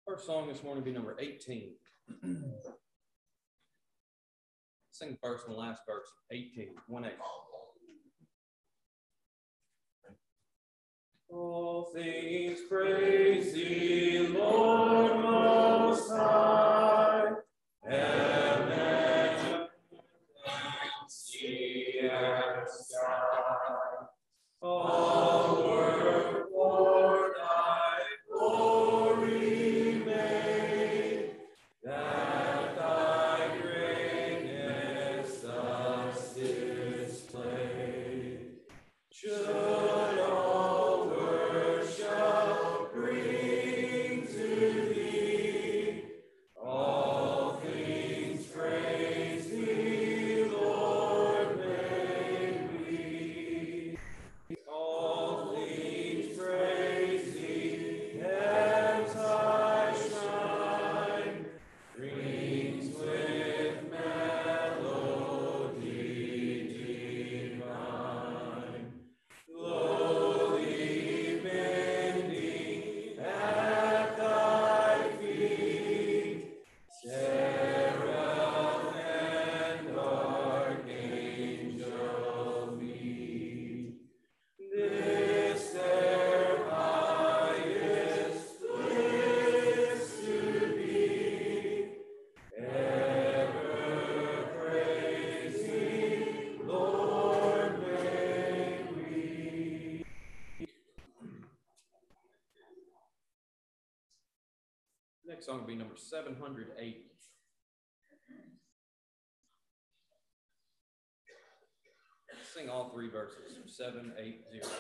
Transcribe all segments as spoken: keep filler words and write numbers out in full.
First song this morning will be number eighteen. Sing the first and the last verse. eighteen. one eight. All things praise thee, Lord Most High. Heaven, sea, and sky. All work for thy glory made, that thy greatness thus displayed. Should all worship bring to thee, all things praise thee, Lord, may we. All things praise thee, heaven's high shrine rings with melody divine. Lowly bending at thy feet, seraph and archangel meet. This their highest bliss to be, ever praising, Lord, may we. Next song will be number seven hundred eighty. Sing all three verses. seven eight zero.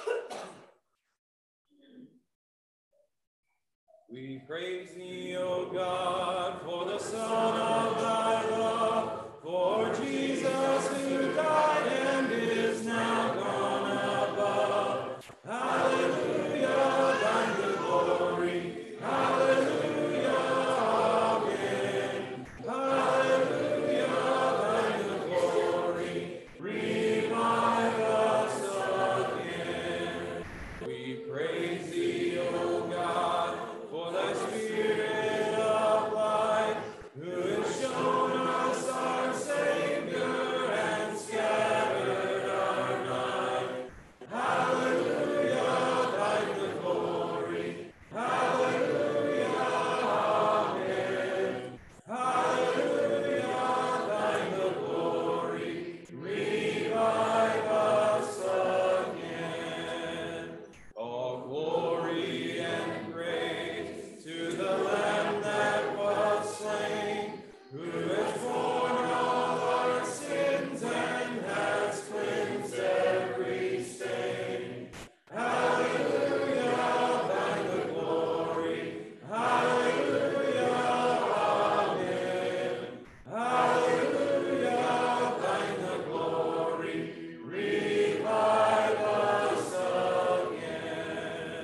We praise thee, O God, for the Son of thy love, for Jesus who died and is now gone above. Hallelujah, thine the glory. Hallelujah, amen. Hallelujah, thine the glory. Revive us again. We praise thee, O God, for thy Spirit of light, who has shown us our Savior and scattered our night. Hallelujah, thine the glory. Hallelujah, amen. Hallelujah, thine the glory. Revive us again. All glory and praise to the Lamb that was slain, who has borne all our sins and has cleansed every stain. Hallelujah, thine the glory. Hallelujah, amen. Hallelujah, thine the glory. Revive us again.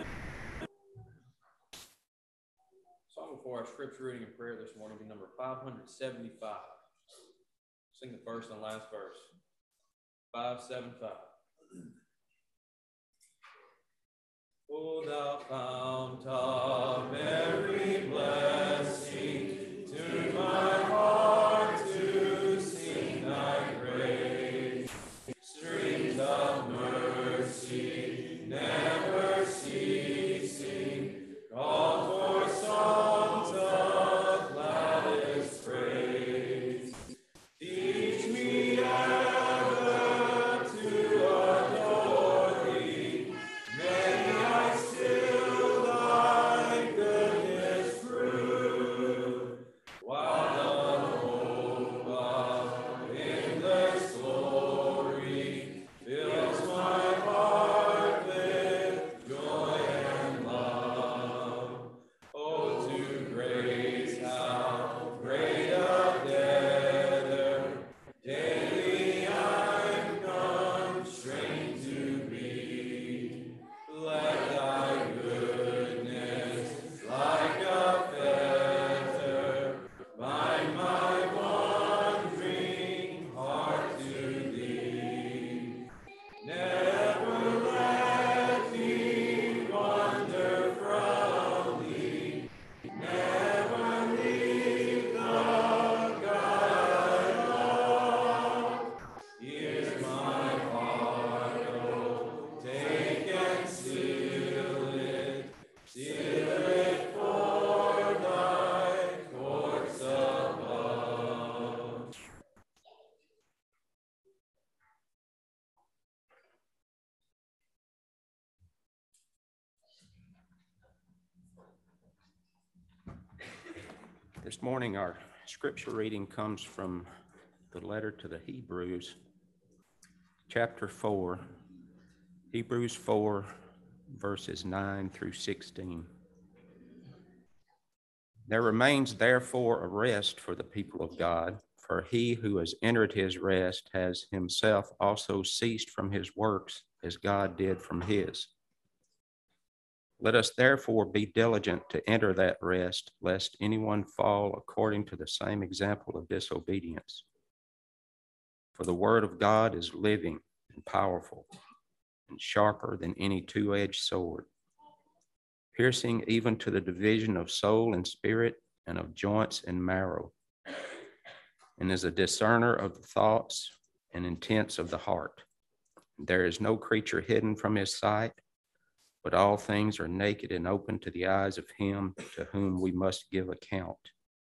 Song before our scripture reading and prayer this morning will be number five hundred seventy-five. Sing the first and last verse. five seventy-five. O thou fount of every blessing, tune my heart to sing thy praise. Streams of mercy never ceasing, call for songs of gladdest praise. Teach me ever to adore thee. May I still thy This morning, our scripture reading comes from the letter to the Hebrews, chapter four, Hebrews four, verses nine through sixteen. There remains therefore a rest for the people of God, for he who has entered his rest has himself also ceased from his works as God did from his. Let us therefore be diligent to enter that rest, lest anyone fall according to the same example of disobedience. For the word of God is living and powerful and sharper than any two-edged sword, piercing even to the division of soul and spirit and of joints and marrow, and is a discerner of the thoughts and intents of the heart. There is no creature hidden from his sight, but all things are naked and open to the eyes of him to whom we must give account.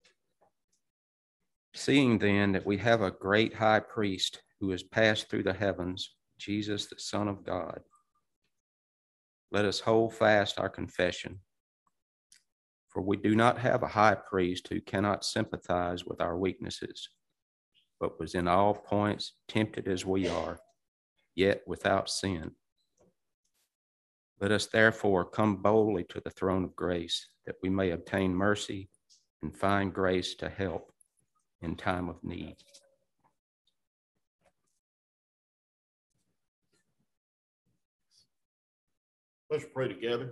Seeing then that we have a great high priest who has passed through the heavens, Jesus, the Son of God, let us hold fast our confession. For we do not have a high priest who cannot sympathize with our weaknesses, but was in all points tempted as we are, yet without sin. Let us therefore come boldly to the throne of grace, that we may obtain mercy and find grace to help in time of need. Let's pray together.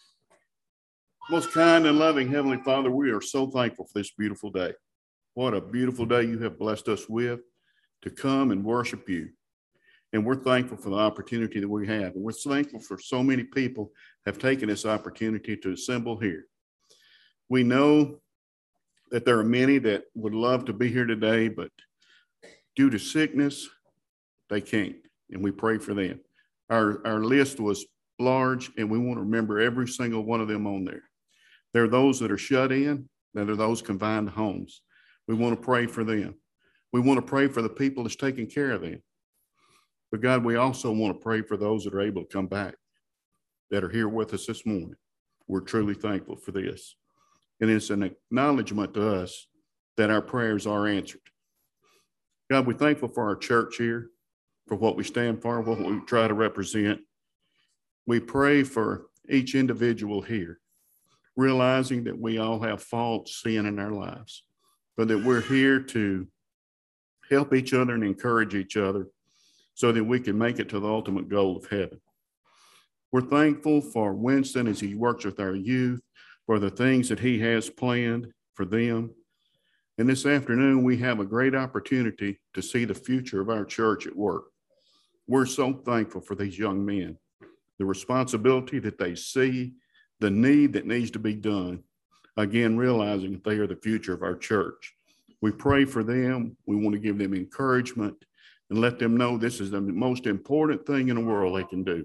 Most kind and loving Heavenly Father, we are so thankful for this beautiful day. What a beautiful day you have blessed us with to come and worship you. And we're thankful for the opportunity that we have. And we're thankful for so many people have taken this opportunity to assemble here. We know that there are many that would love to be here today, but due to sickness, they can't. And we pray for them. Our, our list was large, and we want to remember every single one of them on there. There are those that are shut in, there are those confined to homes. We want to pray for them. We want to pray for the people that's taking care of them. But God, we also want to pray for those that are able to come back, that are here with us this morning. We're truly thankful for this. And it's an acknowledgement to us that our prayers are answered. God, we're thankful for our church here, for what we stand for, what we try to represent. We pray for each individual here, realizing that we all have faults, sin in our lives, but that we're here to help each other and encourage each other so that we can make it to the ultimate goal of heaven. We're thankful for Winston as he works with our youth, for the things that he has planned for them. And this afternoon, we have a great opportunity to see the future of our church at work. We're so thankful for these young men, the responsibility that they see, the need that needs to be done, again, realizing that they are the future of our church. We pray for them. We want to give them encouragement and let them know this is the most important thing in the world they can do.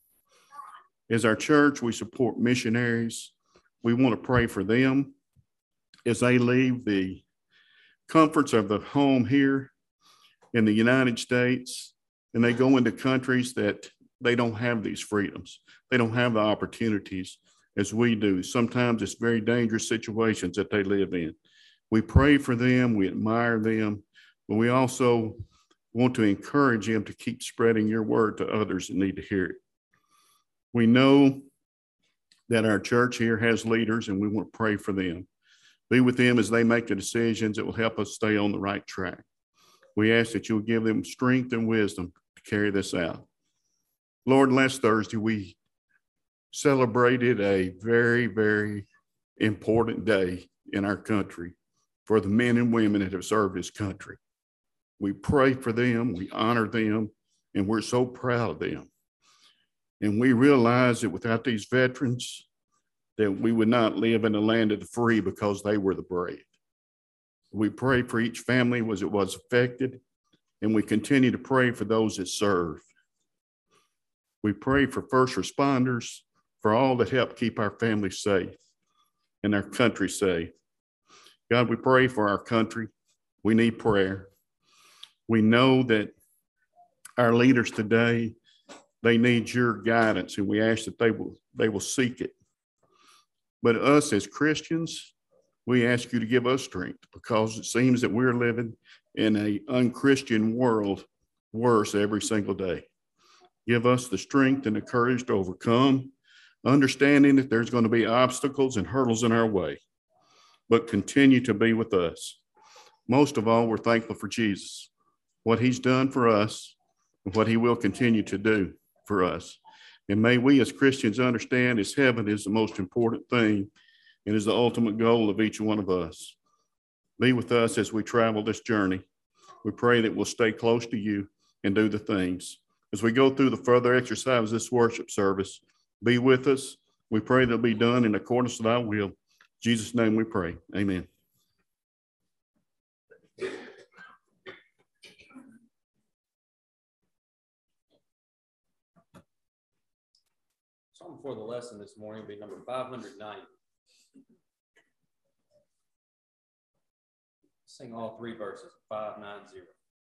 As our church, we support missionaries. We want to pray for them as they leave the comforts of the home here in the United States and they go into countries that they don't have these freedoms. They don't have the opportunities as we do. Sometimes it's very dangerous situations that they live in. We pray for them. We admire them, but we also want to encourage them to keep spreading your word to others that need to hear it. We know that our church here has leaders, and we want to pray for them. Be with them as they make the decisions that will help us stay on the right track. We ask that you will give them strength and wisdom to carry this out. Lord, last Thursday, we celebrated a very, very important day in our country for the men and women that have served this country. We pray for them, we honor them, and we're so proud of them. And we realize that without these veterans, that we would not live in the land of the free because they were the brave. We pray for each family as it was affected, and we continue to pray for those that serve. We pray for first responders, for all that help keep our families safe and our country safe. God, we pray for our country. We need prayer. We know that our leaders today, they need your guidance, and we ask that they will, they will seek it. But us as Christians, We ask you to give us strength because it seems that we're living in an unchristian world worse every single day. Give us the strength and the courage to overcome, understanding that there's going to be obstacles and hurdles in our way, but continue to be with us. Most of all, we're thankful for Jesus, what he's done for us, and what he will continue to do for us. And may we as Christians understand as heaven is the most important thing and is the ultimate goal of each one of us. Be with us as we travel this journey. We pray that we'll stay close to you and do the things. As we go through the further exercise of this worship service, be with us. We pray that it'll be done in accordance with thy will. In Jesus' name we pray. Amen. Psalm for the lesson this morning will be number five hundred ninety. Sing all three verses, five ninety.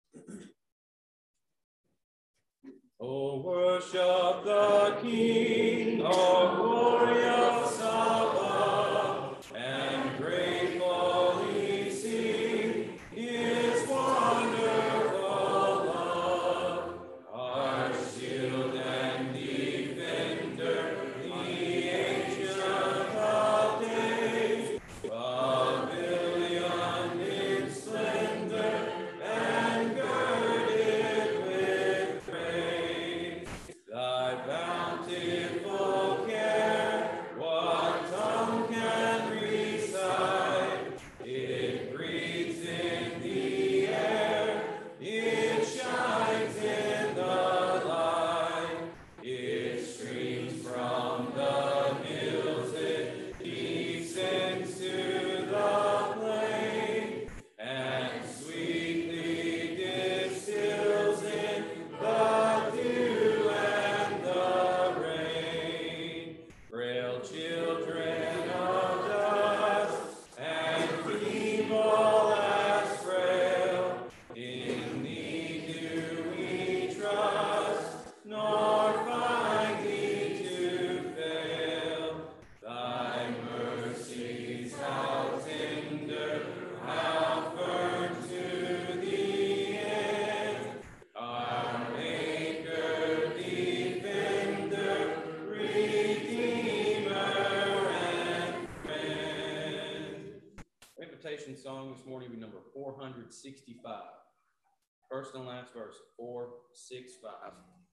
Oh, worship the King of glorious above, and gratefully sing his wonderful love. Our shield and defender, the ancient of days, pavilion in splendor and girded with praise. Thy bountiful care, what tongue can recite? It breathes in the air, it shines in the light, it streams from the hills, it descends to the plain, and sweetly distills in the dew and the rain. Frail children of dust, and feeble as frail, in thee do we trust, nor find thee to fail. Thy mercies how tender, how firm to the end. Our Maker, Defender, Redeemer, and Friend. Invitation song this morning will be number four hundred sixty-five. First and last verse, four sixty-five.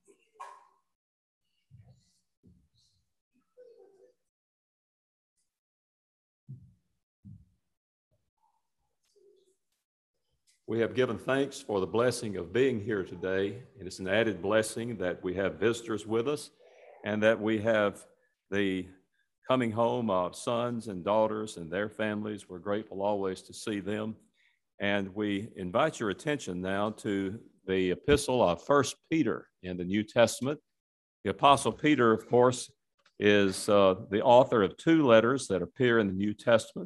We have given thanks for the blessing of being here today, and it's an added blessing that we have visitors with us and that we have the coming home of sons and daughters and their families. We're grateful always to see them. And we invite your attention now to the epistle of First Peter in the New Testament. The Apostle Peter, of course, is uh, the author of two letters that appear in the New Testament.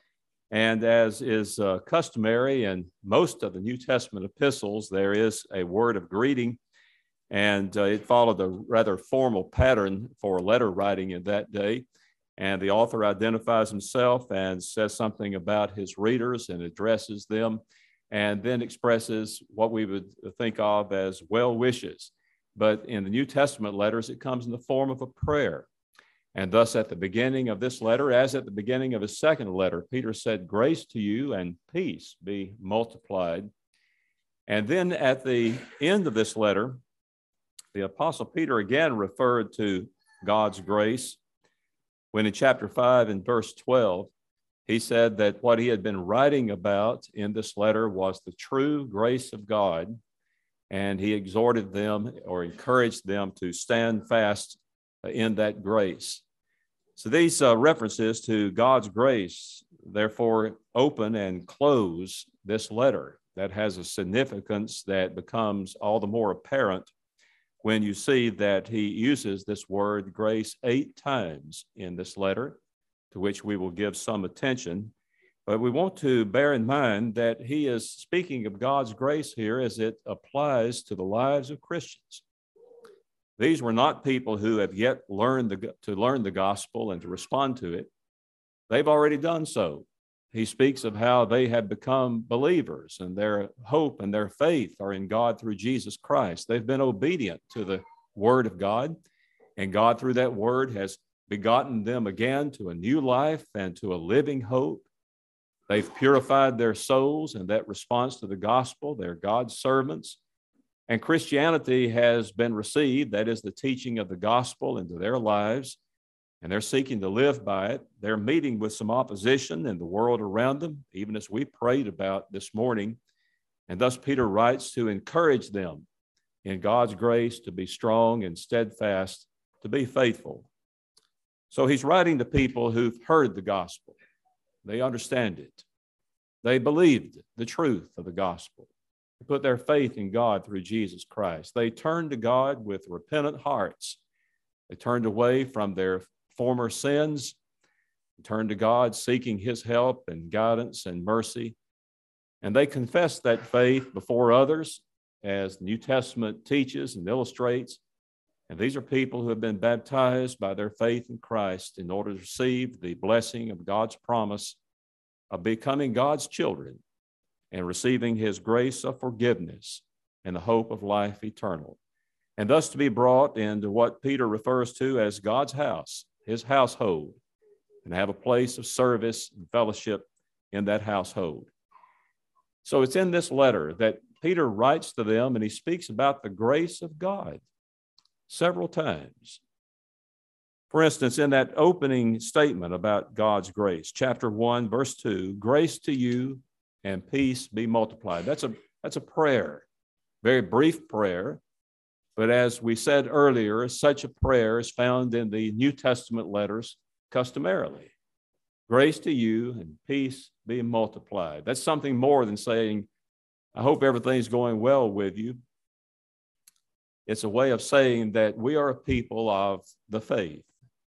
And as is uh, customary in most of the New Testament epistles, there is a word of greeting, and uh, it followed a rather formal pattern for letter writing in that day. And the author identifies himself and says something about his readers and addresses them, and then expresses what we would think of as well wishes. But in the New Testament letters, it comes in the form of a prayer. And thus, at the beginning of this letter, as at the beginning of his second letter, Peter said, "Grace to you and peace be multiplied." And then at the end of this letter, the Apostle Peter again referred to God's grace when in chapter five and verse twelve, he said that what he had been writing about in this letter was the true grace of God, and he exhorted them or encouraged them to stand fast in that grace. So these uh, references to God's grace, therefore, open and close this letter. That has a significance that becomes all the more apparent when you see that he uses this word grace eight times in this letter, to which we will give some attention. But we want to bear in mind that he is speaking of God's grace here as it applies to the lives of Christians. These were not people who have yet learned the, to learn the gospel and to respond to it. They've already done so. he speaks of how they have become believers and their hope and their faith are in God through Jesus Christ. They've been obedient to the word of God, and God through that word has begotten them again to a new life and to a living hope. They've purified their souls in that response to the gospel. They're God's servants. And Christianity has been received, that is the teaching of the gospel, into their lives, and they're seeking to live by it. They're meeting with some opposition in the world around them, even as we prayed about this morning. And thus Peter writes to encourage them in God's grace to be strong and steadfast, to be faithful. So he's writing to people who've heard the gospel. They understand it. They believed the truth of the gospel. They put their faith in God through Jesus Christ. They turned to God with repentant hearts. They turned away from their former sins, turned to God seeking his help and guidance and mercy. And they confessed that faith before others, as the New Testament teaches and illustrates. And these are people who have been baptized by their faith in Christ in order to receive the blessing of God's promise of becoming God's children and receiving his grace of forgiveness and the hope of life eternal. And thus to be brought into what Peter refers to as God's house, his household, and have a place of service and fellowship in that household. So it's in this letter that Peter writes to them, and he speaks about the grace of God several times. For instance, in that opening statement about God's grace, chapter one, verse two, grace to you and peace be multiplied. That's a, that's a prayer, very brief prayer. But as we said earlier, such a prayer is found in the New Testament letters customarily. Grace to you and peace be multiplied. That's something more than saying, I hope everything's going well with you. It's a way of saying that we are a people of the faith.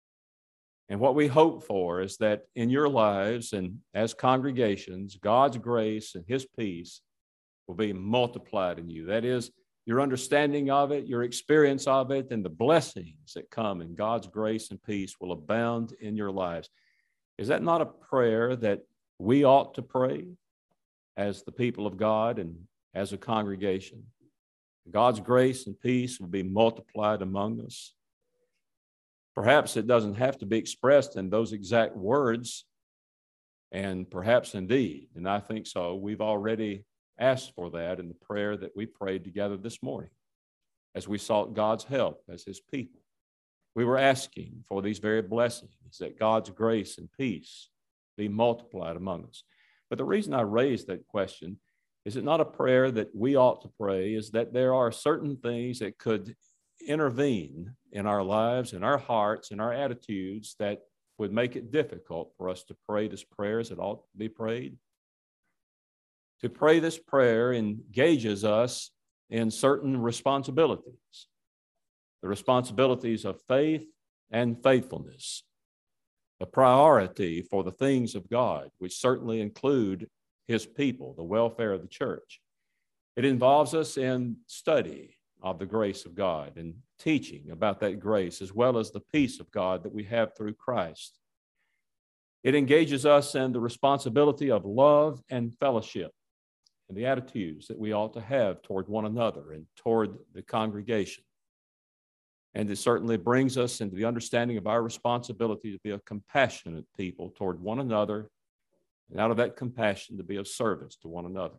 And what we hope for is that in your lives and as congregations, God's grace and his peace will be multiplied in you. That is, your understanding of it, your experience of it, and the blessings that come in God's grace and peace will abound in your lives. Is that not a prayer that we ought to pray as the people of God and as a congregation? God's grace and peace will be multiplied among us. Perhaps it doesn't have to be expressed in those exact words, and perhaps indeed, and I think so, we've already asked for that in the prayer that we prayed together this morning as we sought God's help as his people. We were asking for these very blessings, that God's grace and peace be multiplied among us. But the reason I raised that question, is it not a prayer that we ought to pray, is that there are certain things that could intervene in our lives, in our hearts, in our attitudes that would make it difficult for us to pray this prayer as it ought to be prayed. To pray this prayer engages us in certain responsibilities, the responsibilities of faith and faithfulness, the priority for the things of God, which certainly include his people, the welfare of the church. It involves us in study of the grace of God and teaching about that grace, as well as the peace of God that we have through Christ. It engages us in the responsibility of love and fellowship and the attitudes that we ought to have toward one another and toward the congregation. And it certainly brings us into the understanding of our responsibility to be a compassionate people toward one another, and out of that compassion to be of service to one another.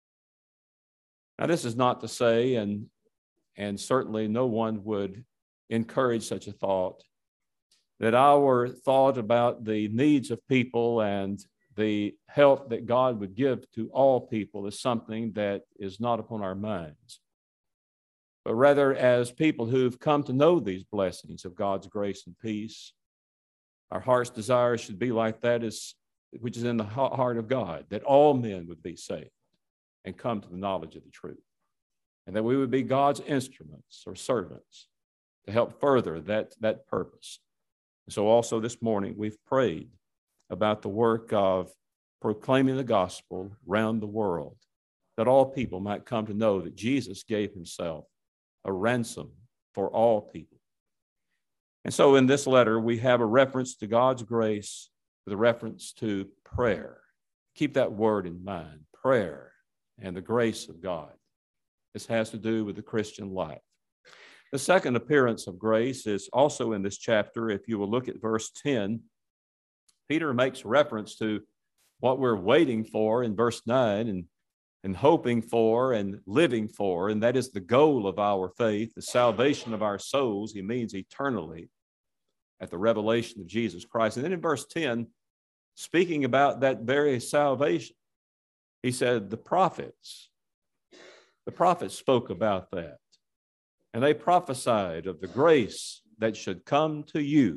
Now, this is not to say, and, and certainly no one would encourage such a thought, that our thought about the needs of people and the help that God would give to all people is something that is not upon our minds. But rather, as people who've come to know these blessings of God's grace and peace, our heart's desire should be like that, is, which is in the heart of God, that all men would be saved and come to the knowledge of the truth, and that we would be God's instruments or servants to help further that, that purpose. And so also this morning, we've prayed about the work of proclaiming the gospel around the world, that all people might come to know that Jesus gave himself a ransom for all people. And so in this letter, we have a reference to God's grace with a reference to prayer. Keep that word in mind, prayer and the grace of God. This has to do with the Christian life. The second appearance of grace is also in this chapter. If you will look at verse ten, Peter makes reference to what we're waiting for in verse nine and, and hoping for and living for, and that is the goal of our faith, the salvation of our souls. He means eternally at the revelation of Jesus Christ. And then in verse ten, speaking about that very salvation, he said, the prophets, the prophets spoke about that. And they prophesied of the grace that should come to you.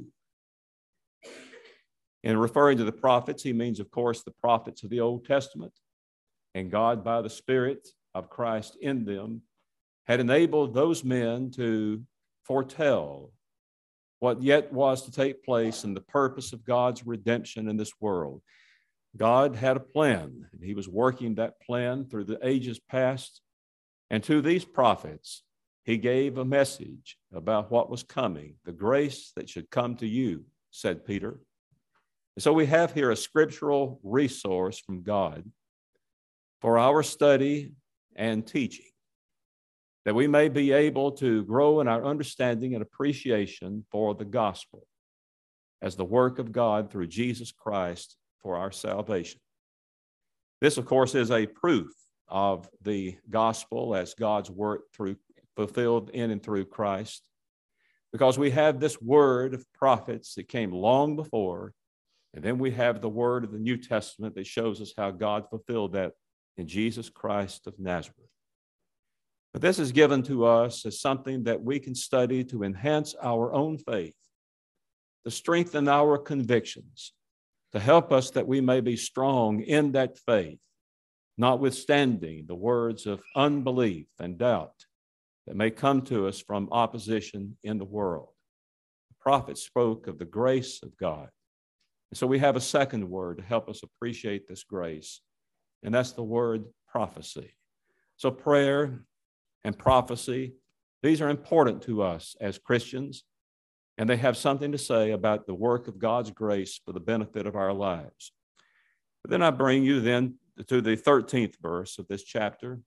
In referring to the prophets, he means, of course, the prophets of the Old Testament. And God, by the Spirit of Christ in them, had enabled those men to foretell what yet was to take place in the purpose of God's redemption in this world. God had a plan, and he was working that plan through the ages past. And to these prophets, he gave a message about what was coming, the grace that should come to you, said Peter. And so we have here a scriptural resource from God for our study and teaching, that we may be able to grow in our understanding and appreciation for the gospel as the work of God through Jesus Christ for our salvation. This, of course, is a proof of the gospel as God's work through fulfilled in and through Christ, because we have this word of prophets that came long before, and then we have the word of the New Testament that shows us how God fulfilled that in Jesus Christ of Nazareth. But this is given to us as something that we can study to enhance our own faith, to strengthen our convictions, to help us that we may be strong in that faith, notwithstanding the words of unbelief and doubt that may come to us from opposition in the world. The prophet spoke of the grace of God. And so we have a second word to help us appreciate this grace, and that's the word prophecy. So prayer and prophecy, these are important to us as Christians, and they have something to say about the work of God's grace for the benefit of our lives. But then I bring you then to the thirteenth verse of this chapter.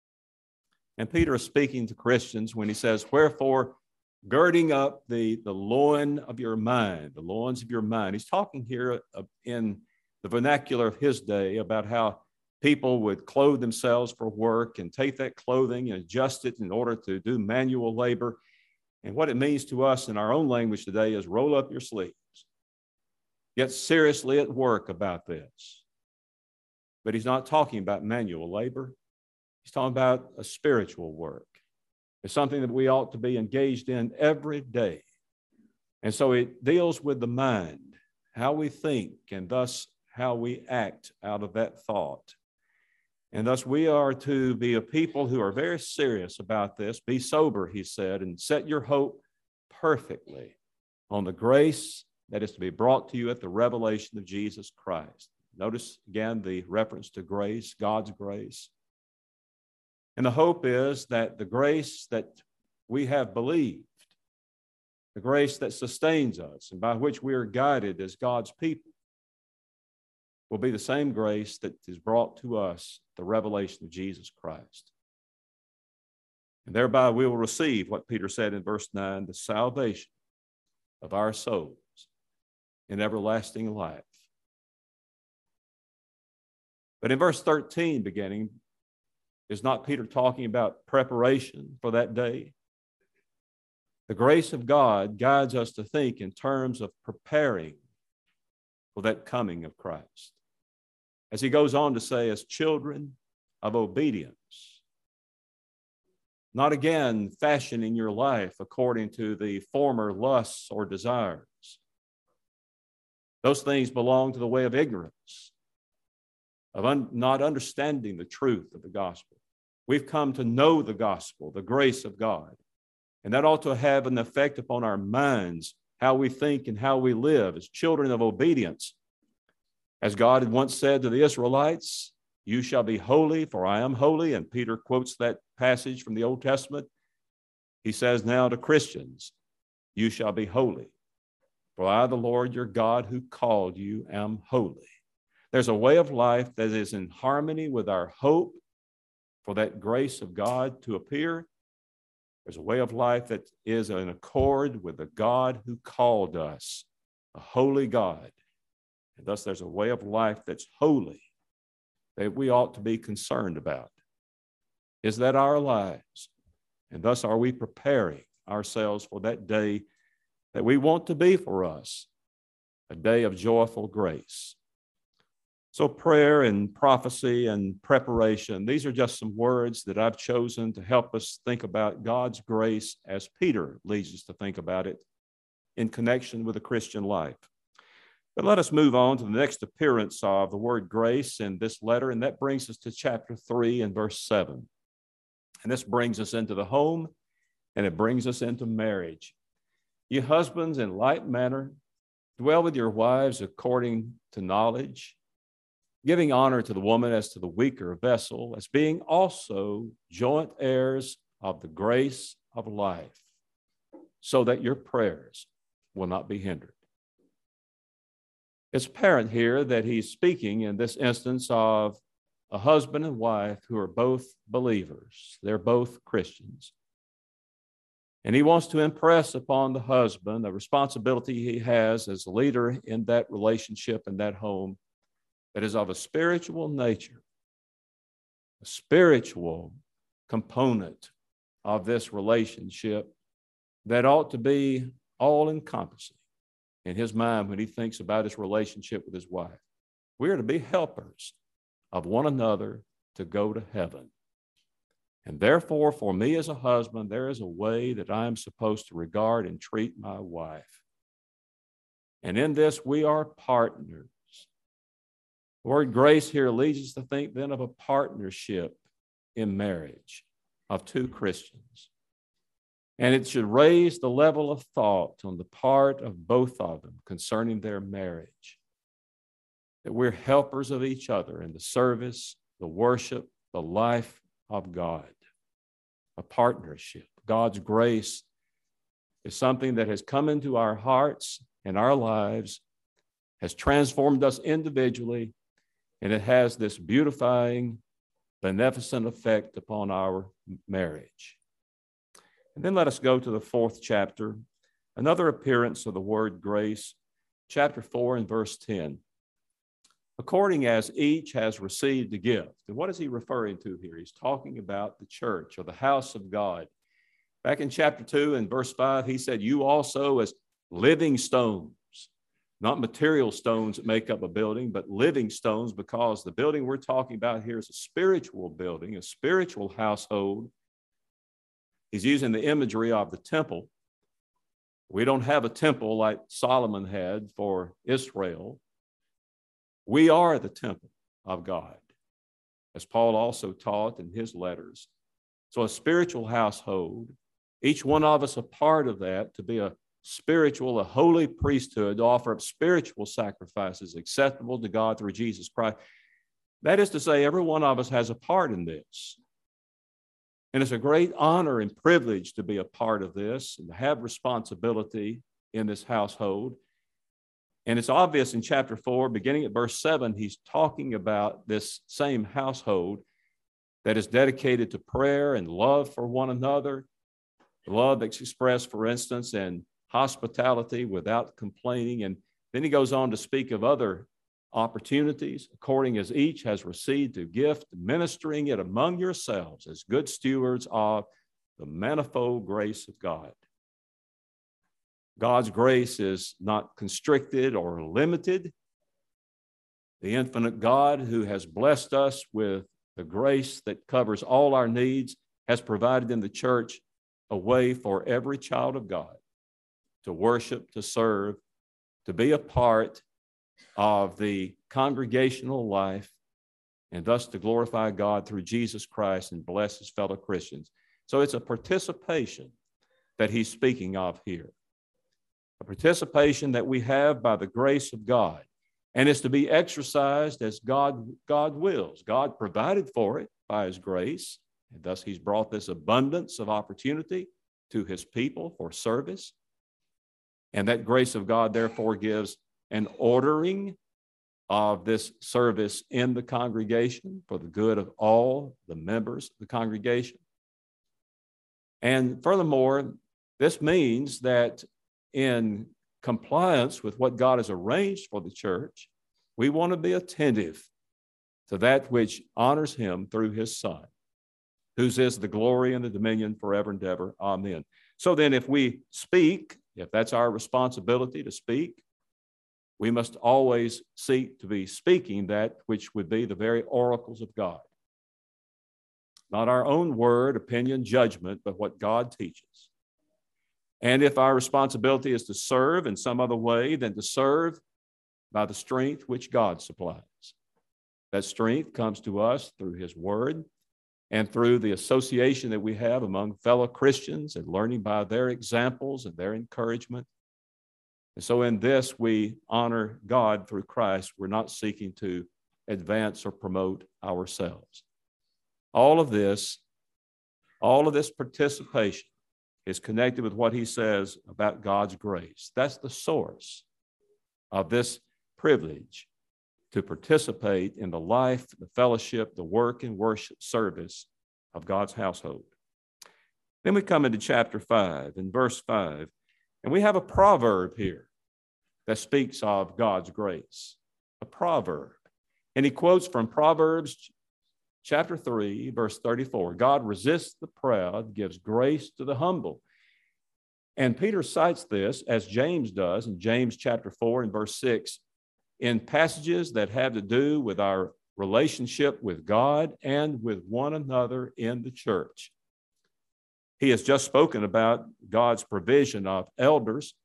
And Peter is speaking to Christians when he says, wherefore, girding up the, the loin of your mind, the loins of your mind. He's talking here in the vernacular of his day about how people would clothe themselves for work and take that clothing and adjust it in order to do manual labor. And what it means to us in our own language today is roll up your sleeves. Get seriously at work about this. But he's not talking about manual labor. He's talking about a spiritual work. It's something that we ought to be engaged in every day. And so it deals with the mind, how we think, and thus how we act out of that thought. And thus we are to be a people who are very serious about this. Be sober, he said, and set your hope perfectly on the grace that is to be brought to you at the revelation of Jesus Christ. Notice again the reference to grace, God's grace. And the hope is that the grace that we have believed, the grace that sustains us and by which we are guided as God's people, will be the same grace that is brought to us, the revelation of Jesus Christ. And thereby we will receive what Peter said in verse nine, the salvation of our souls in everlasting life. But in verse thirteen beginning, is not Peter talking about preparation for that day? The grace of God guides us to think in terms of preparing for that coming of Christ. As he goes on to say, as children of obedience, not again fashioning your life according to the former lusts or desires. Those things belong to the way of ignorance, of un- not understanding the truth of the gospel. We've come to know the gospel, the grace of God, and that ought to have an effect upon our minds, how we think and how we live as children of obedience. As God had once said to the Israelites, you shall be holy, for I am holy. And Peter quotes that passage from the Old Testament. He says now to Christians, you shall be holy, for I, the Lord your God, who called you, am holy. There's a way of life that is in harmony with our hope for that grace of God to appear. There's a way of life that is in accord with the God who called us, a holy God. And thus there's a way of life that's holy that we ought to be concerned about. Is that our lives? And thus are we preparing ourselves for that day that we want to be for us, a day of joyful grace. So prayer and prophecy and preparation, these are just some words that I've chosen to help us think about God's grace as Peter leads us to think about it in connection with the Christian life. But let us move on to the next appearance of the word grace in this letter, and that brings us to chapter three and verse seven. And this brings us into the home, and it brings us into marriage. Ye husbands, in like manner, dwell with your wives according to knowledge, giving honor to the woman as to the weaker vessel, as being also joint heirs of the grace of life, so that your prayers will not be hindered. It's apparent here that he's speaking in this instance of a husband and wife who are both believers. They're both Christians. And he wants to impress upon the husband the responsibility he has as a leader in that relationship, in that home, that is of a spiritual nature, a spiritual component of this relationship that ought to be all-encompassing in his mind when he thinks about his relationship with his wife. We are to be helpers of one another to go to heaven. And therefore, for me as a husband, there is a way that I am supposed to regard and treat my wife. And in this, we are partners. The word grace here leads us to think then of a partnership in marriage of two Christians. And it should raise the level of thought on the part of both of them concerning their marriage. That we're helpers of each other in the service, the worship, the life of God. A partnership. God's grace is something that has come into our hearts and our lives, has transformed us individually, and it has this beautifying, beneficent effect upon our marriage. And then let us go to the fourth chapter, another appearance of the word grace, chapter four and verse ten. According as each has received a gift. And what is he referring to here? He's talking about the church or the house of God. Back in chapter two and verse five, he said, you also as living stones, not material stones that make up a building, but living stones, because the building we're talking about here is a spiritual building, a spiritual household. He's using the imagery of the temple. We don't have a temple like Solomon had for Israel. We are the temple of God, as Paul also taught in his letters. So a spiritual household, each one of us a part of that, to be a spiritual, a holy priesthood, to offer up spiritual sacrifices acceptable to God through Jesus Christ. That is to say, every one of us has a part in this. And it's a great honor and privilege to be a part of this and to have responsibility in this household. And it's obvious in chapter four, beginning at verse seven, he's talking about this same household that is dedicated to prayer and love for one another, love that's expressed, for instance, in hospitality without complaining. And then he goes on to speak of other opportunities, according as each has received a gift, ministering it among yourselves as good stewards of the manifold grace of God. God's grace is not constricted or limited. The infinite God who has blessed us with the grace that covers all our needs has provided in the church a way for every child of God to worship, to serve, to be a part of the congregational life, and thus to glorify God through Jesus Christ and bless his fellow Christians. So it's a participation that he's speaking of here. A participation that we have by the grace of God. And it's to be exercised as God, God wills. God provided for it by his grace, and thus he's brought this abundance of opportunity to his people for service. And that grace of God therefore gives an ordering of this service in the congregation for the good of all the members of the congregation. And furthermore, this means that in compliance with what God has arranged for the church, we want to be attentive to that which honors him through his Son, whose is the glory and the dominion forever and ever. Amen. So then if we speak, if that's our responsibility to speak, we must always seek to be speaking that which would be the very oracles of God. Not our own word, opinion, judgment, but what God teaches. And if our responsibility is to serve in some other way, then to serve by the strength which God supplies. That strength comes to us through his word and through the association that we have among fellow Christians and learning by their examples and their encouragement. And so in this, we honor God through Christ. We're not seeking to advance or promote ourselves. All of this, all of this participation is connected with what he says about God's grace. That's the source of this privilege to participate in the life, the fellowship, the work and worship service of God's household. Then we come into chapter five, in verse five, and we have a proverb here that speaks of God's grace, a proverb. And he quotes from Proverbs chapter three, verse thirty-four, God resists the proud, gives grace to the humble. And Peter cites this, as James does, in James chapter four and verse six, in passages that have to do with our relationship with God and with one another in the church. He has just spoken about God's provision of elders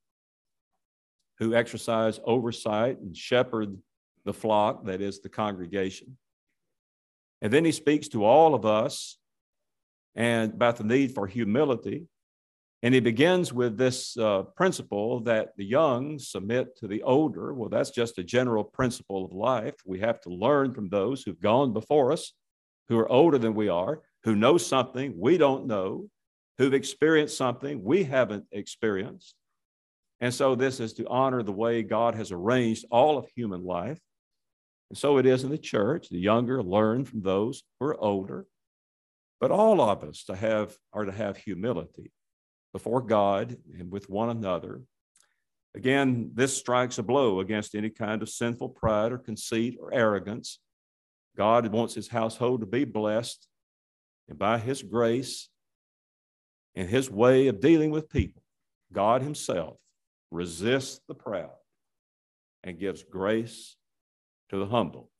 who exercise oversight and shepherd the flock, that is the congregation. And then he speaks to all of us and about the need for humility. And he begins with this uh, principle that the young submit to the older. Well, that's just a general principle of life. We have to learn from those who've gone before us, who are older than we are, who know something we don't know, who've experienced something we haven't experienced. And so this is to honor the way God has arranged all of human life. And so it is in the church. The younger learn from those who are older. But all of us to have are to have humility before God and with one another. Again, this strikes a blow against any kind of sinful pride or conceit or arrogance. God wants his household to be blessed, and by his grace and his way of dealing with people, God himself resists the proud and gives grace to the humble.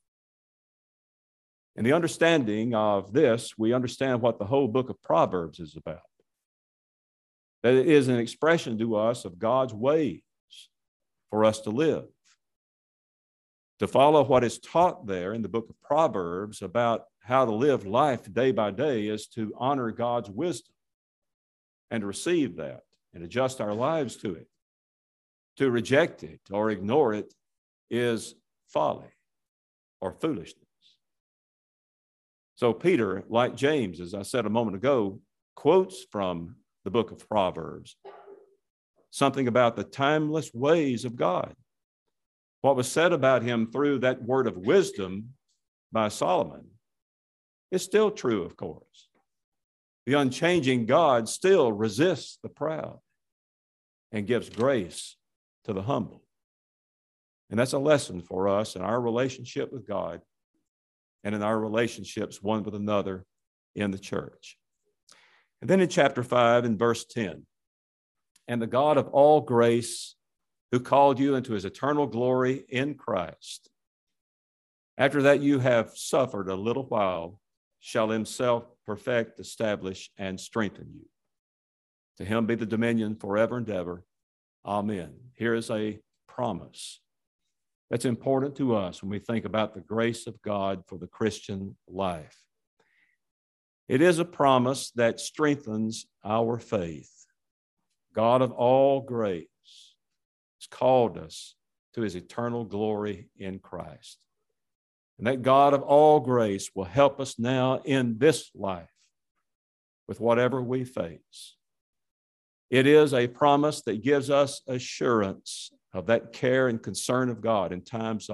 In the understanding of this, we understand what the whole book of Proverbs is about. That it is an expression to us of God's ways for us to live. To follow what is taught there in the book of Proverbs about how to live life day by day is to honor God's wisdom and to receive that and adjust our lives to it. To reject it or ignore it is folly or foolishness. So Peter, like James, as I said a moment ago, quotes from the book of Proverbs something about the timeless ways of God. What was said about him through that word of wisdom by Solomon is still true, of course. The unchanging God still resists the proud and gives grace to the humble. And that's a lesson for us in our relationship with God and in our relationships one with another in the church. And then in chapter five, in verse ten, and the God of all grace, who called you into his eternal glory in Christ, after that you have suffered a little while, shall himself perfect, establish, and strengthen you. To him be the dominion forever and ever. Amen. Here is a promise that's important to us when we think about the grace of God for the Christian life. It is a promise that strengthens our faith. God of all grace has called us to his eternal glory in Christ. And that God of all grace will help us now in this life with whatever we face. It is a promise that gives us assurance of that care and concern of God in times of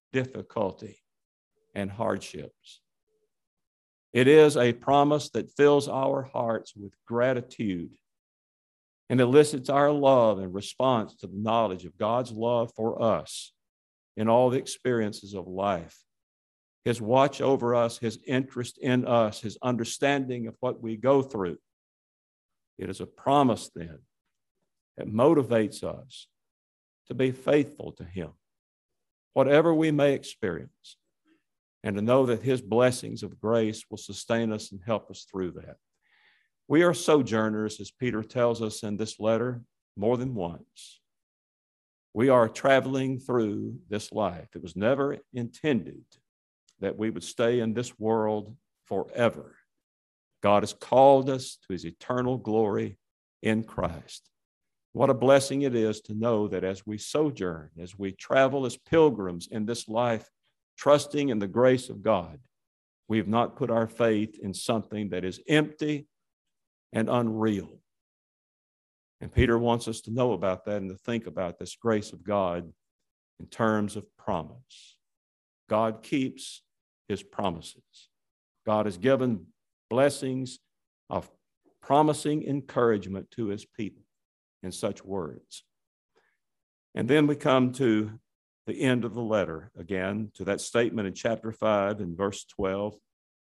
difficulty and hardships. It is a promise that fills our hearts with gratitude and elicits our love in response to the knowledge of God's love for us in all the experiences of life. His watch over us, his interest in us, his understanding of what we go through. It is a promise then that motivates us to be faithful to him, whatever we may experience, and to know that his blessings of grace will sustain us and help us through that. We are sojourners, as Peter tells us in this letter, more than once. We are traveling through this life. It was never intended that we would stay in this world forever. God has called us to his eternal glory in Christ. What a blessing it is to know that as we sojourn, as we travel as pilgrims in this life, trusting in the grace of God, we have not put our faith in something that is empty and unreal. And Peter wants us to know about that and to think about this grace of God in terms of promise. God keeps his promises. God has given blessings of promising encouragement to his people in such words. And then we come to the end of the letter again, to that statement in chapter five and verse twelve.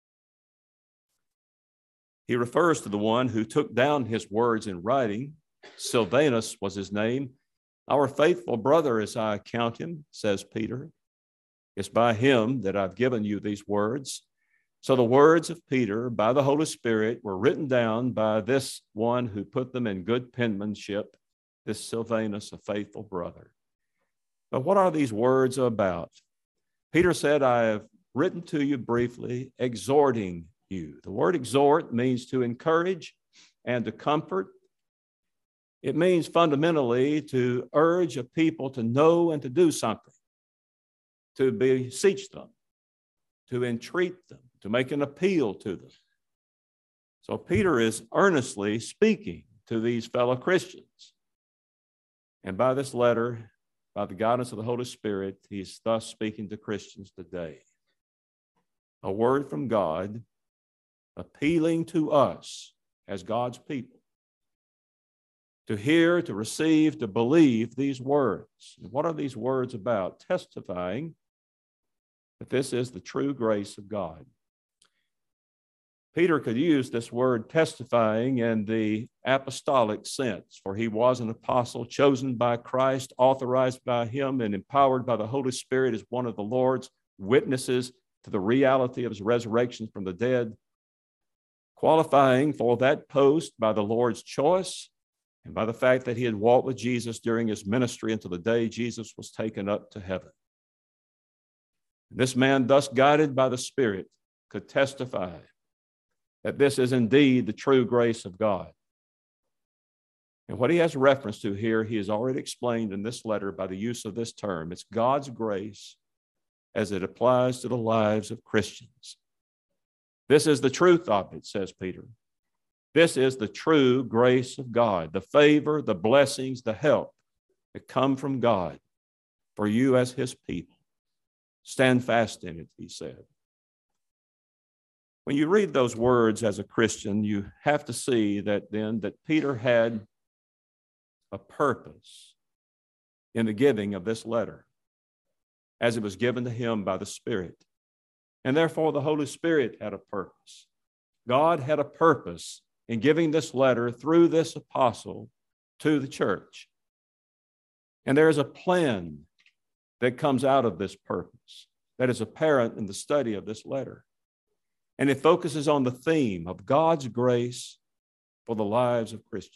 He refers to the one who took down his words in writing. Silvanus was his name. Our faithful brother, as I count him, says Peter. It's by him that I've given you these words. So the words of Peter by the Holy Spirit were written down by this one who put them in good penmanship, this Silvanus, a faithful brother. But what are these words about? Peter said, I have written to you briefly, exhorting you. The word exhort means to encourage and to comfort. It means fundamentally to urge a people to know and to do something, to beseech them, to entreat them, to make an appeal to them. So Peter is earnestly speaking to these fellow Christians. And by this letter, by the guidance of the Holy Spirit, he's thus speaking to Christians today. A word from God appealing to us as God's people to hear, to receive, to believe these words. And what are these words about? Testifying that this is the true grace of God. Peter could use this word testifying in the apostolic sense, for he was an apostle chosen by Christ, authorized by him, and empowered by the Holy Spirit as one of the Lord's witnesses to the reality of his resurrection from the dead, qualifying for that post by the Lord's choice and by the fact that he had walked with Jesus during his ministry until the day Jesus was taken up to heaven. This man, thus guided by the Spirit, could testify that this is indeed the true grace of God. And what he has reference to here, he has already explained in this letter by the use of this term. It's God's grace as it applies to the lives of Christians. This is the truth of it, says Peter. This is the true grace of God, the favor, the blessings, the help that come from God for you as his people. Stand fast in it, he said. When you read those words as a Christian, you have to see that then that Peter had a purpose in the giving of this letter as it was given to him by the Spirit. And therefore, the Holy Spirit had a purpose. God had a purpose in giving this letter through this apostle to the church. And there is a plan that comes out of this purpose that is apparent in the study of this letter. And it focuses on the theme of God's grace for the lives of Christians.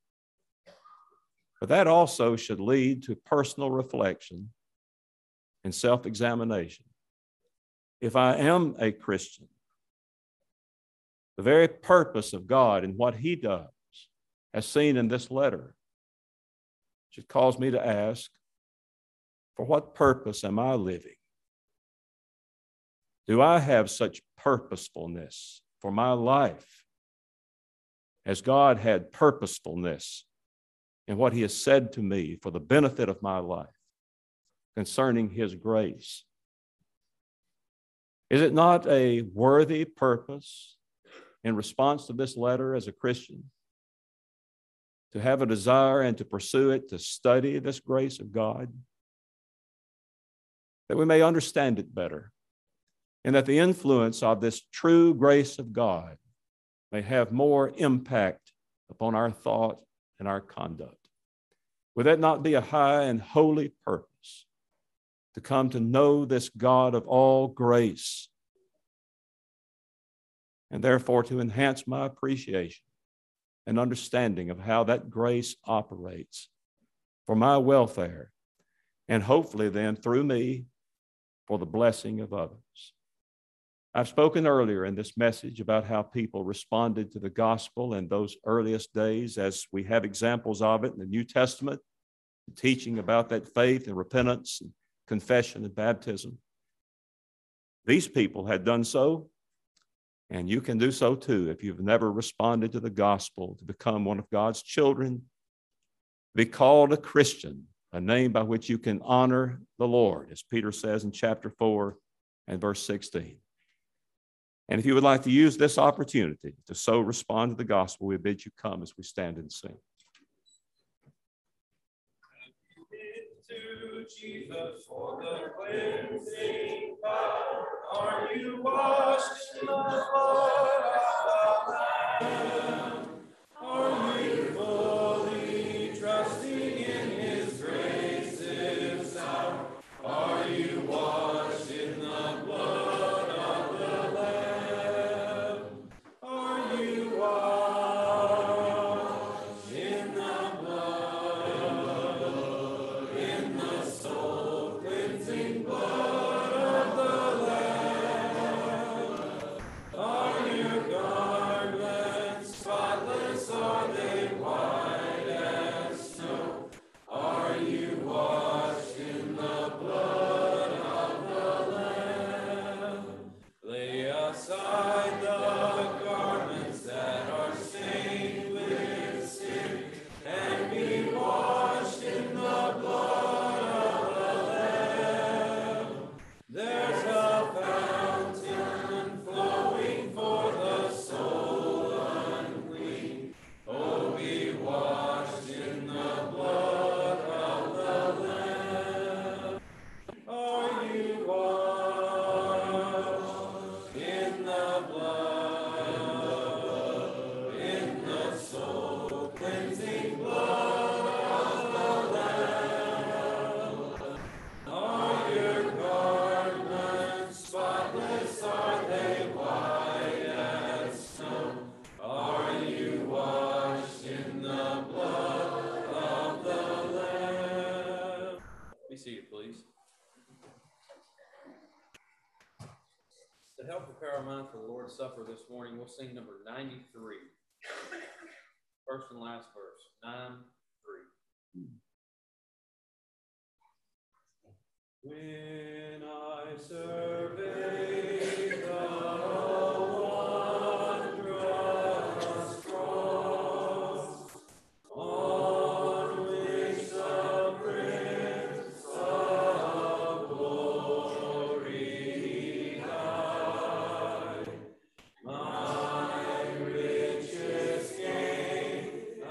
But that also should lead to personal reflection and self-examination. If I am a Christian, the very purpose of God and what he does, as seen in this letter, should cause me to ask, for what purpose am I living? Do I have such purposefulness for my life as God had purposefulness in what he has said to me for the benefit of my life concerning his grace Is it not a worthy purpose in response to this letter as a Christian to have a desire and to pursue it, to study this grace of God, that we may understand it better, and that the influence of this true grace of God may have more impact upon our thought and our conduct? Would that not be a high and holy purpose, to come to know this God of all grace, and therefore to enhance my appreciation and understanding of how that grace operates for my welfare, and hopefully then through me for the blessing of others? I've spoken earlier in this message about how people responded to the gospel in those earliest days, as we have examples of it in the New Testament, teaching about that faith and repentance and confession and baptism. These people had done so, and you can do so too if you've never responded to the gospel, to become one of God's children, be called a Christian, a name by which you can honor the Lord, as Peter says in chapter four and verse sixteen. And if you would like to use this opportunity to so respond to the gospel, we bid you come as we stand and sing. To Jesus for the cleansing power, are you washed in the blood of the Lamb? Are you fully trusting in His grace this hour? Are you washed in the blood of the Lamb? Are you washed in the blood, in the soul cleansing blood of the Lamb? Are your garments spotless? Are they white as snow? Are you washed in the blood of the Lamb? Lay aside the garments that are stained with sin, and be washed in the blood of the Lamb. There's a fountain flowing for the soul unclean. Oh, be washed in the blood of the Lamb. Are you washed in the blood, in the soul cleansing blood of the Lamb? Are your garments spotless? Are they white as snow? Are you washed in the blood of the Lamb? Be seated, please. To help prepare our minds for the Lord's Supper this morning, we'll sing number ninety-three. First and last verse, nine three. When I survey the wondrous cross, on which the Prince of Glory died, my richest gain I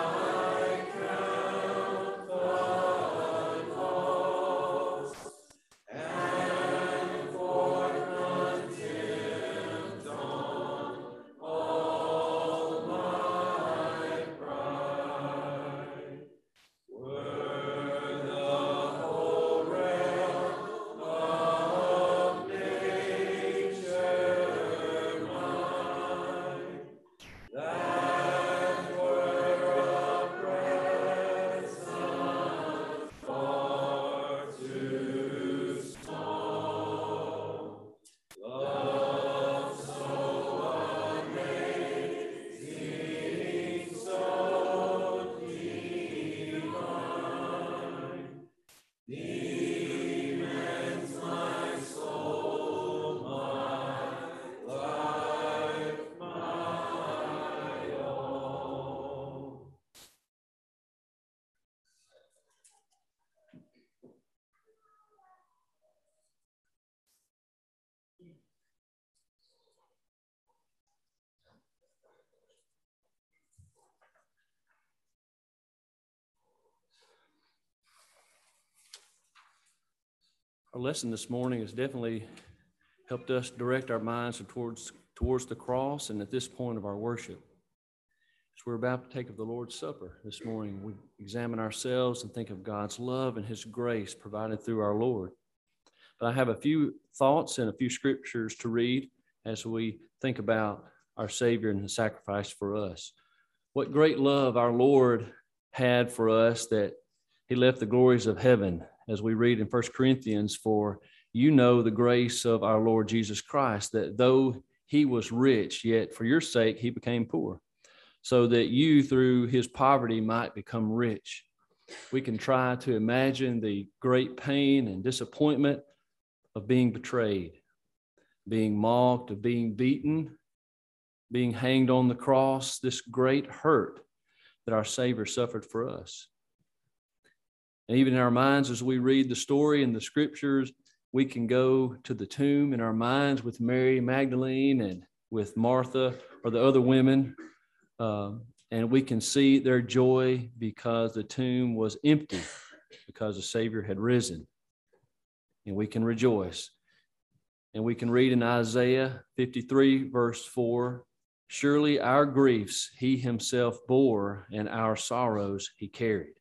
count but loss, and for Our lesson this morning has definitely helped us direct our minds towards, towards the cross and at this point of our worship. As we're about to take of the Lord's Supper this morning, we examine ourselves and think of God's love and his grace provided through our Lord. But I have a few thoughts and a few scriptures to read as we think about our Savior and his sacrifice for us. What great love our Lord had for us that he left the glories of heaven, as we read in First Corinthians, for you know the grace of our Lord Jesus Christ, that though he was rich, yet for your sake he became poor, so that you through his poverty might become rich. We can try to imagine the great pain and disappointment of being betrayed, being mocked, of being beaten, being hanged on the cross, this great hurt that our Savior suffered for us. And even in our minds, as we read the story in the scriptures, we can go to the tomb in our minds with Mary Magdalene and with Martha or the other women, um, and we can see their joy because the tomb was empty, because the Savior had risen. And we can rejoice. And we can read in Isaiah fifty-three, verse four, surely our griefs he himself bore, and our sorrows he carried.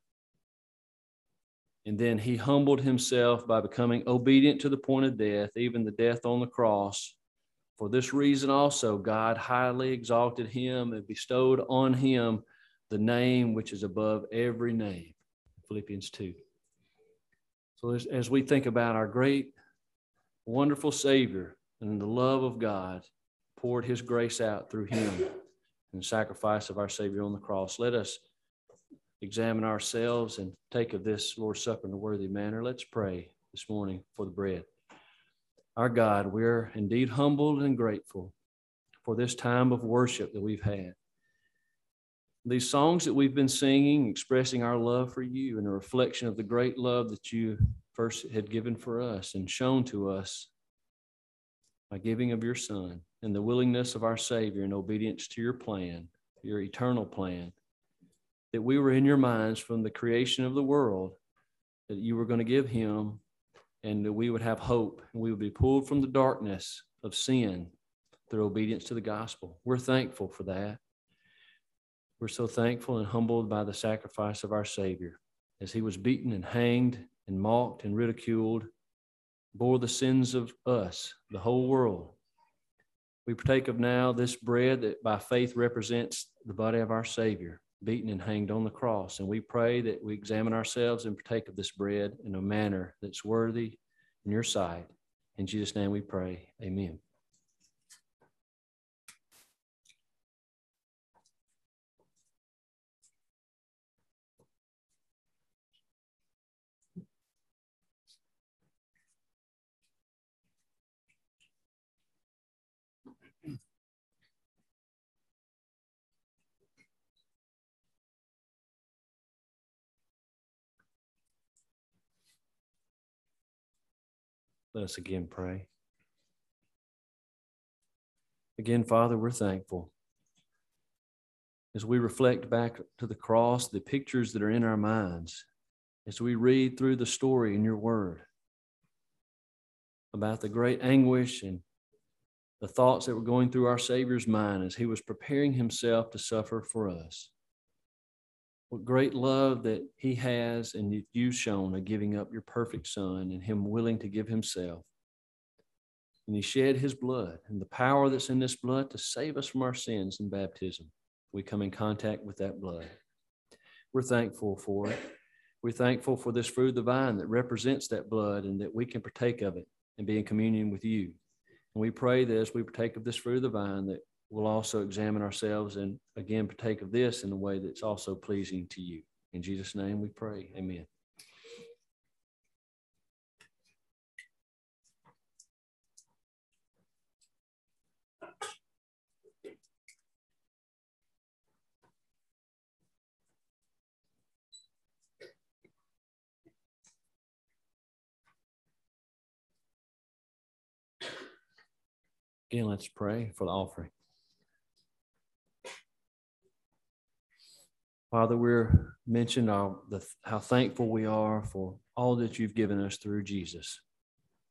And then he humbled himself by becoming obedient to the point of death, even the death on the cross. For this reason also, God highly exalted him and bestowed on him the name which is above every name. Philippians two. So as, as we think about our great, wonderful Savior and the love of God, poured his grace out through him and the sacrifice of our Savior on the cross, let us examine ourselves and take of this Lord's Supper in a worthy manner. Let's pray this morning for the bread. Our God, we're indeed humbled and grateful for this time of worship that we've had. These songs that we've been singing, expressing our love for you and a reflection of the great love that you first had given for us and shown to us by giving of your Son and the willingness of our Savior in obedience to your plan, your eternal plan, that we were in your minds from the creation of the world, that you were going to give him and that we would have hope and we would be pulled from the darkness of sin through obedience to the gospel. We're thankful for that. We're so thankful and humbled by the sacrifice of our Savior as he was beaten and hanged and mocked and ridiculed, bore the sins of us, the whole world. We partake of now this bread that by faith represents the body of our Savior, beaten and hanged on the cross. And we pray that we examine ourselves and partake of this bread in a manner that's worthy in your sight. In Jesus' name we pray, amen. Let us again pray. Again, Father, we're thankful. As we reflect back to the cross, the pictures that are in our minds, as we read through the story in your word about the great anguish and the thoughts that were going through our Savior's mind as he was preparing himself to suffer for us. What great love that he has and that you've shown of giving up your perfect Son and him willing to give himself. And he shed his blood and the power that's in this blood to save us from our sins in baptism. We come in contact with that blood. We're thankful for it. We're thankful for this fruit of the vine that represents that blood and that we can partake of it and be in communion with you. And we pray that as we partake of this fruit of the vine that we'll also examine ourselves and again partake of this in a way that's also pleasing to you. In Jesus' name we pray. Amen. Again, let's pray for the offering. Father, we're mentioned our, the, how thankful we are for all that you've given us through Jesus.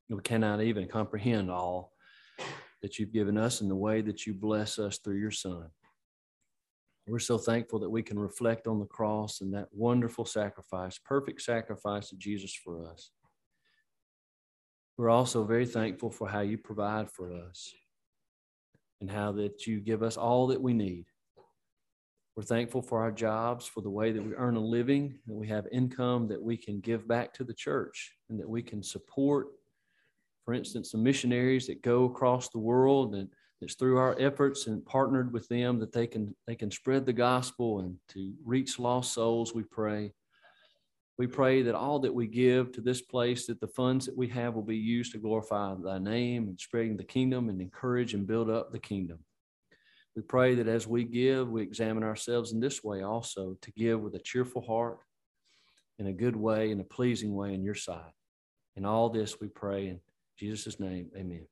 We cannot even comprehend all that you've given us in the way that you bless us through your Son. We're so thankful that we can reflect on the cross and that wonderful sacrifice, perfect sacrifice of Jesus for us. We're also very thankful for how you provide for us and how that you give us all that we need. We're thankful for our jobs, for the way that we earn a living, that we have income that we can give back to the church and that we can support, for instance, the missionaries that go across the world, and it's through our efforts and partnered with them that they can, they can spread the gospel and to reach lost souls, we pray. We pray that all that we give to this place, that the funds that we have will be used to glorify thy name and spreading the kingdom and encourage and build up the kingdom. We pray that as we give, we examine ourselves in this way also, to give with a cheerful heart, in a good way, in a pleasing way in your sight. In all this we pray in Jesus' name, amen.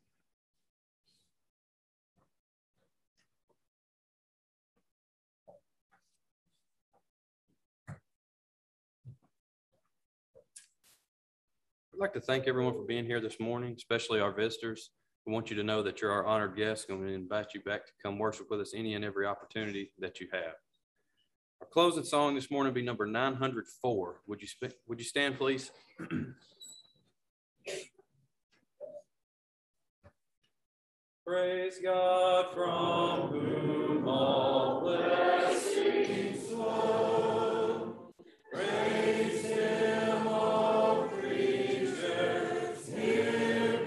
I'd like to thank everyone for being here this morning, especially our visitors. We want you to know that you're our honored guests, and we invite you back to come worship with us any and every opportunity that you have. Our closing song this morning will be number nine hundred four. Would you, sp- would you stand, please? Praise God, from whom all blessings flow. Praise him, all creatures here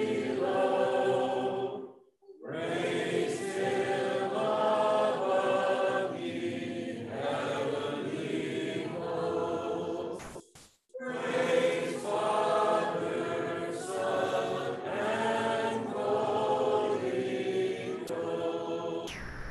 below. Praise him above, ye heavenly hosts. Praise Father, Son, and Holy Ghost.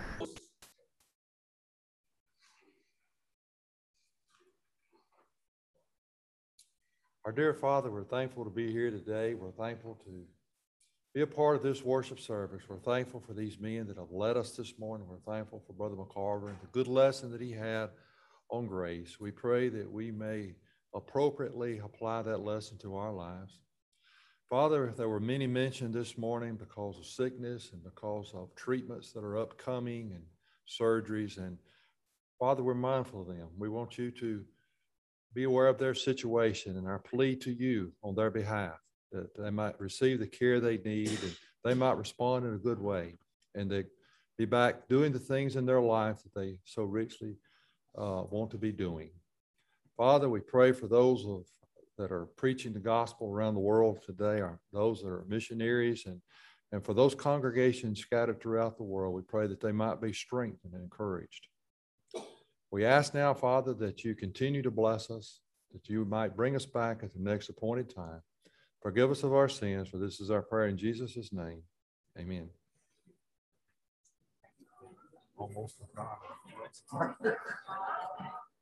Our dear Father, we're thankful to be here today. We're thankful to be a part of this worship service. We're thankful for these men that have led us this morning. We're thankful for Brother McCarver and the good lesson that he had on grace. We pray that we may appropriately apply that lesson to our lives. Father, there were many mentioned this morning because of sickness and because of treatments that are upcoming and surgeries. And Father, we're mindful of them. We want you to be aware of their situation and our plea to you on their behalf, that they might receive the care they need and they might respond in a good way, and they be back doing the things in their life that they so richly uh, want to be doing. Father, we pray for those of, that are preaching the gospel around the world today, are those that are missionaries, and, and for those congregations scattered throughout the world, we pray that they might be strengthened and encouraged. We ask now, Father, that you continue to bless us, that you might bring us back at the next appointed time. Forgive us of our sins, for this is our prayer in Jesus' name. Amen. Almost forgot.